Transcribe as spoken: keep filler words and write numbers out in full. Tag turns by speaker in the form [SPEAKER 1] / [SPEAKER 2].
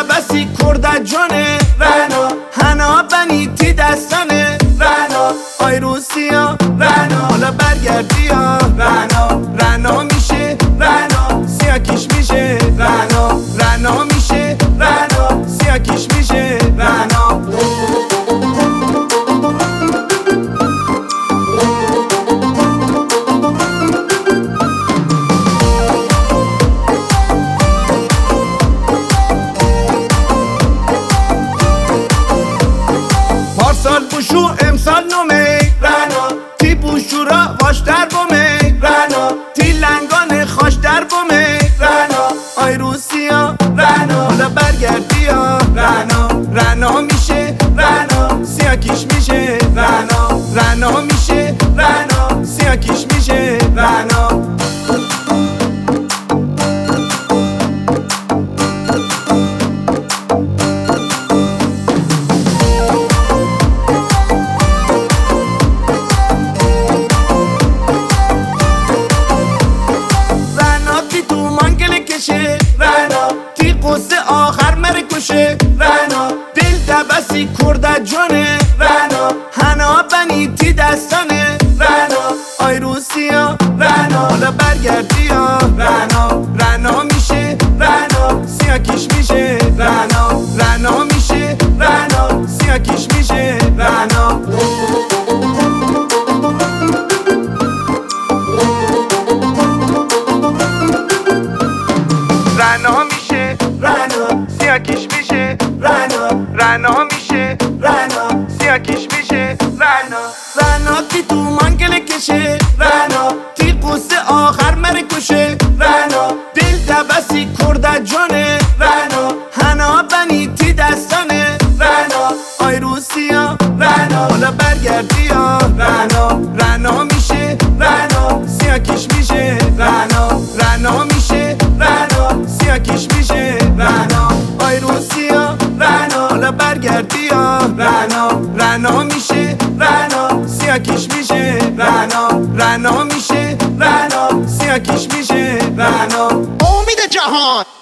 [SPEAKER 1] دبسی کرد جانه رنا هنا بنی تی دستانه رنا آی روسیا رنا حالا برگردی یا رنا رنا میشه رنا سیاکیش میشه رنا رنا میشه رنا سیاکیش میشه رنا پارسال بوشو امسال نومه رنا تی بوشو را واش در بومه رنا تی لنگان خاش در بومه رنا آی روسیا رنا حالا برگردی یا رنا رنا میشه رنا سیاکیش میشه رنا رنا میشه رنا سیاکیش میشه رنا رنا تی قصه آخر مره کشه رنا دل دبسی کرد جانه رنا هنا بنی تی دستانه رنا آی روسیا رنا حالا برگردی یا رنا رنا میشه رنا سیاکیش میشه رنا رنا میشه رنا سیاکیش میشه رنا رنا میشه رنا سیاکیش میشه رنا رنا میشه رنا سیاکیش میشه رنا رنا تی تو منگل کشه رنا تی قصه آخر مره کشه رنا دل دبسی کرد جانه رنا هنا بنی تی دستانه رنا آی روسیا رنا حالا برگردی یا رنا رنا میشه رنا سیاکیش میشه رنا رنا میشه رنا سیاکیش میشه رنا آی روسیا رنا حالا برگردی یا رنا رنا میشه رنا سیاکیش میشه رنا رنا میشه رنا سیاکیش میشه رنا
[SPEAKER 2] امید جهان.